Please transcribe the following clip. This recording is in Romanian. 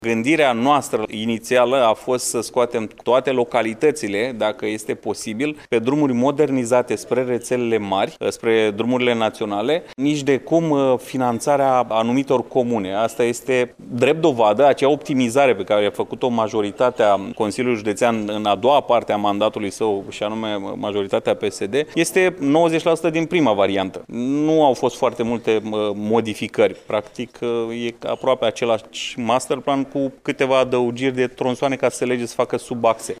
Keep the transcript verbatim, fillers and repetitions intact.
Gândirea noastră inițială a fost să scoatem toate localitățile, dacă este posibil, pe drumuri modernizate spre rețelele mari, spre drumurile naționale, nici de cum finanțarea anumitor comune. Asta este drept dovadă, acea optimizare pe care a făcut-o majoritatea Consiliului Județean în a doua parte a mandatului său, și anume majoritatea P S D, este nouăzeci la sută din prima variantă. Nu au fost foarte multe modificări. Practic, e aproape același masterplan cu câteva adăugiri de tronsoane ca să se lege să facă sub axe.